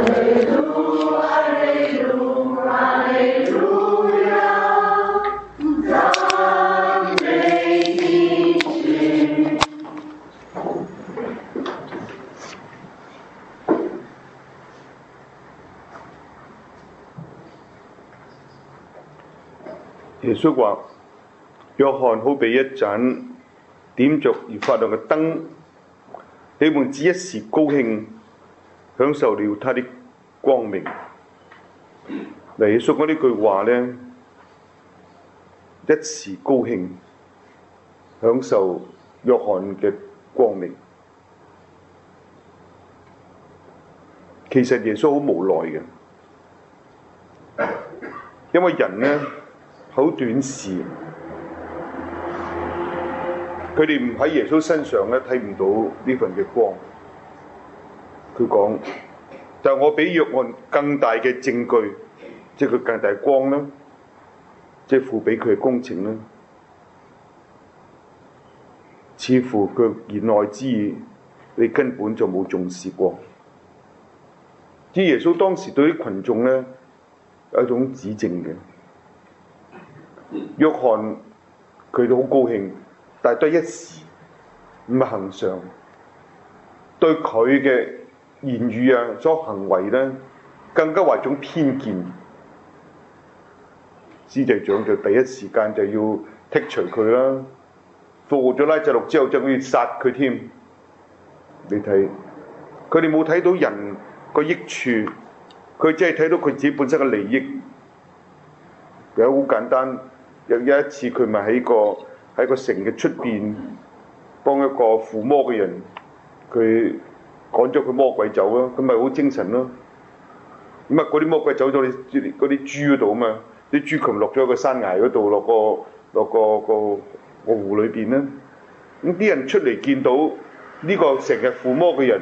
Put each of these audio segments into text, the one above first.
耶穌話：約翰好比一盞點着而發亮嘅燈，你們只一時高興，享受了他的光明。嗱，耶穌講呢句話呢，一時高興，享受約翰嘅光明。其實耶穌好無奈嘅，因為人呢，好短視，佢哋唔喺耶穌身上咧睇唔到呢份嘅光。佢講，但係我比約翰更大嘅證據，即係佢更大光啦，即係父俾佢嘅工程啦。似乎佢言外之意，你根本就冇重視過。至於耶穌當時對啲群眾咧有一種指正嘅。約翰佢都好高興，但係都一時，唔係恆常。對佢嘅言語啊，所行為咧，更加話一種偏見。司祭長就第一時間就要剔除佢啦，復活咗拉撒路之後就要殺佢添。你睇，佢哋冇睇到人個益處，佢只係睇到佢自己本身嘅利益。有好簡單。有一次佢咪喺個城嘅出邊幫一個附魔嘅人，佢趕咗佢魔鬼走咯，咁咪好精神咯。咁啊嗰啲魔鬼走咗嗰啲豬嗰度啊嘛，啲豬群落咗個山崖嗰度，落個湖裏邊咧。咁啲人出嚟見到呢個成日附魔嘅人，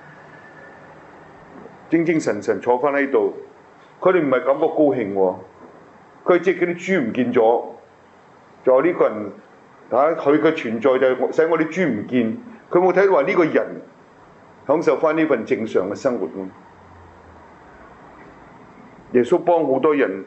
精精神神坐翻喺度，佢哋唔係感覺高興喎。佢即係嗰啲豬唔見咗，就話呢個人佢嘅存在就使我啲豬唔見。佢冇睇到話呢個人享受翻呢份正常嘅生活。耶穌幫好多人，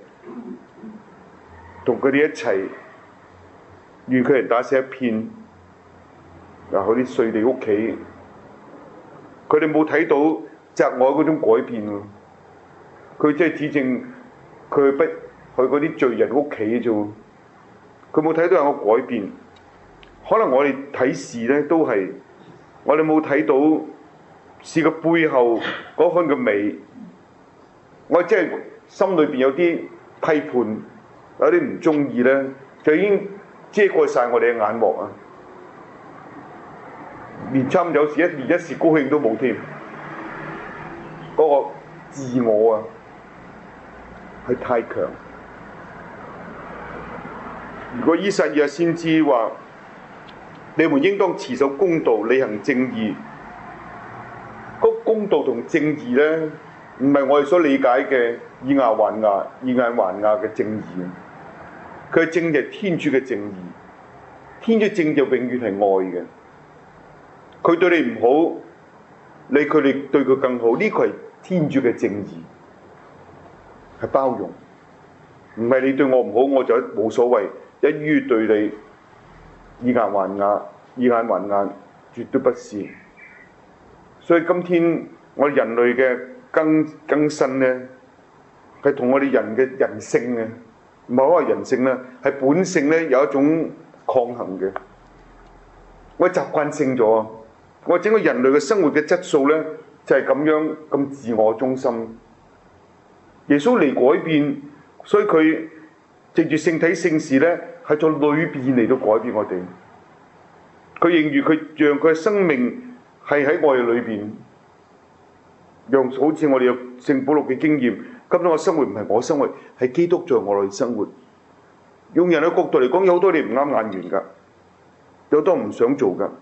同佢哋一齊，願佢哋打死一片。嗱，嗰啲稅吏屋企，佢哋冇睇到責我嗰種改變喎。佢即係指正佢不。去嗰啲罪人屋企啫喎，佢冇睇到有個改變。可能我哋睇事咧都係，我哋冇睇到事嘅背後嗰份嘅美。我即係心裏邊有啲批判，有啲唔中意咧，就已經遮蓋晒我哋嘅眼幕啊！連差有時連一時高興都冇添，嗰個自我啊係太強。如果以賽亞先知話，你們應當持守公道，履行正義。嗰公道同正義呢，唔係我哋所理解嘅以牙還牙、以眼還牙嘅正義。佢嘅正義係天主嘅正義，天主正義永遠係愛嘅。佢對你唔好，你佢哋對佢更好，呢個係天主嘅正義，係包容。唔係你對我唔好，我就冇所謂。一於對你以牙還牙、以眼還眼，絕對不是。所以今天我哋人類嘅更新呢，係同我哋人嘅人性嘅，唔係話人性啦，係本性呢有一種抗衡嘅。我習慣性咗，我整個人類嘅生活嘅質素呢，就係咁樣咁自我中心。耶穌嚟改變，所以佢藉住聖體聖事呢，係在裏邊嚟到改變我哋。佢認住佢，讓佢嘅生命係喺我哋裏邊，讓好似我哋有聖保祿嘅經驗。今日我生活唔係我生活，係基督在我裏生活。用人嘅角度嚟講，有好多你唔啱眼緣㗎，有好多唔想做㗎。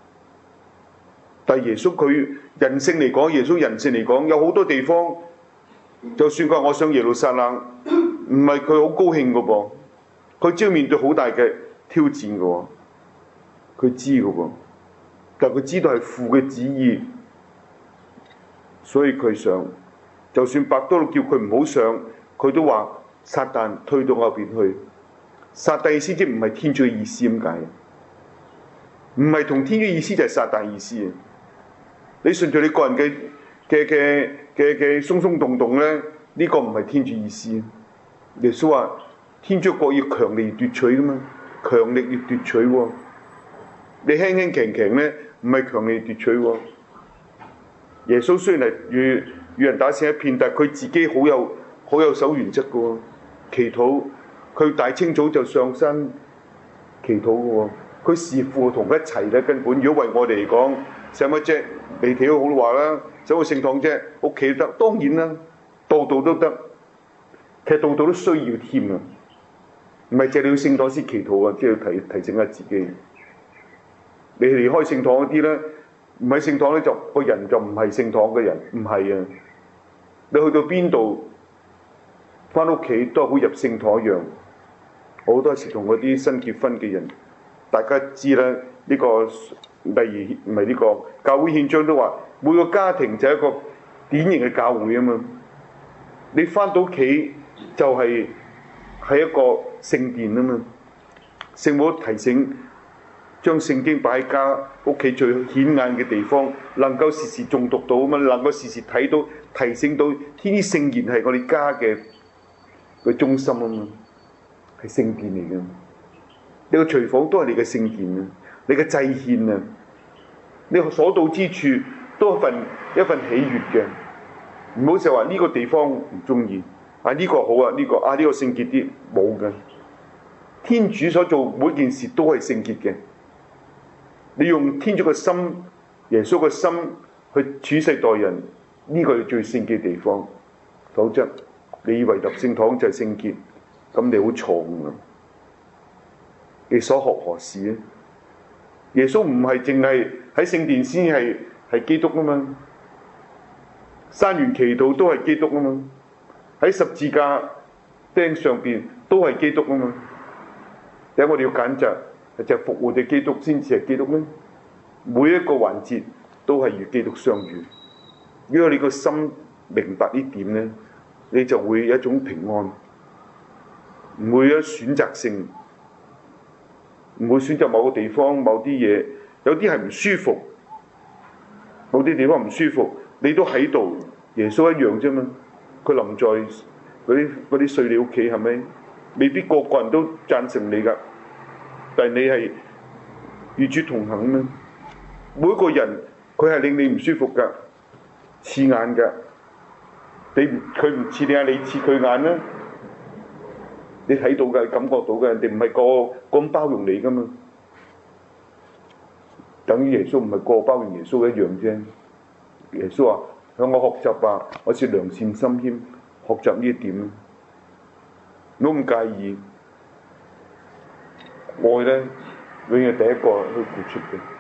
但係耶穌佢人性嚟講，耶穌人性嚟講，有好多地方，就算佢話我上耶路撒冷，唔係佢好高興㗎噃，佢只要面對好大嘅挑戰㗎喎，佢知㗎喎，但係佢知道係父嘅旨意，所以佢想就算伯多祿叫佢唔好上，佢都話撒旦退到後邊去。撒旦意思即唔係天主嘅意思咁解，唔係同天主意思就係撒旦意思。你順住你個人嘅鬆鬆動動咧，呢個唔係天主意思。耶穌話天主國要強力奪取噶嘛，強力要奪取喎。你輕輕強強咧，唔係強力奪取喎。耶穌雖然係與人打成一片，但係佢自己好有守原則嘅喎。祈禱，佢大清早就上山祈禱嘅喎。佢視父同佢一齊咧，根本如果為我哋嚟講，使乜啫？你哋都好話啦，走去聖堂啫，屋企都得，當然啦，度度都得。其實度度都需要添啊，唔係淨係你去聖堂先祈禱啊，即係要提醒下自己。你離開聖堂嗰啲咧，唔喺聖堂咧，就個人就唔係聖堂嘅人，唔係啊！你去到邊度，翻屋企都係好入聖堂一樣。好多時同嗰啲新結婚嘅人，大家知啦，呢個例如唔係呢個教會憲章都話，每個家庭就係一個典型嘅教會啊嘛。你翻到屋企就係一個聖殿啊嘛。聖母提醒，將聖經擺喺家屋企最顯眼嘅地方，能夠時時誦讀到啊嘛，能夠時時睇到，提醒到天主聖言係我哋家嘅中心啊嘛，係聖殿嚟嘅。你個廚房都係你嘅聖殿啊，你嘅祭獻啊，你所到之處都係一份喜悅嘅。唔好就話呢個地方唔中意，呢個好啊，呢個聖潔啲，冇嘅。天主所做每件事都係聖潔嘅。你用天主嘅心、耶穌嘅心去處世待人，呢個係最聖潔嘅地方。否則你以為入聖堂就係聖潔，咁你好錯誤啊！你所學何事咧？耶穌唔係淨係喺聖殿先係基督啊嘛，山園祈禱都係基督啊嘛，喺十字架釘上邊都係基督啊嘛。點解我哋要揀擇就係復活嘅基督先至係基督咧？每一個環節都係與基督相遇。如果你個心明白呢點咧，你就會有一種平安，唔會有選擇性。唔會選擇某個地方、某啲嘢，有啲係唔舒服，某啲地方唔舒服，你都喺度。耶穌一樣啫嘛，佢臨在嗰啲碎你屋企係咪？未必個個人都贊成你噶，但係你係與主同行啊嘛。每個人佢係令你唔舒服噶，刺眼噶，佢唔刺你眼，你刺佢眼啦。你睇到嘅，感覺到嘅，人哋唔係個咁包容你噶嘛。等於耶穌唔係個包容耶穌一樣啫。耶穌話：向我學習吧，我是良善心謙，學習呢一點。我唔介意，愛咧永遠第一個去付出嘅。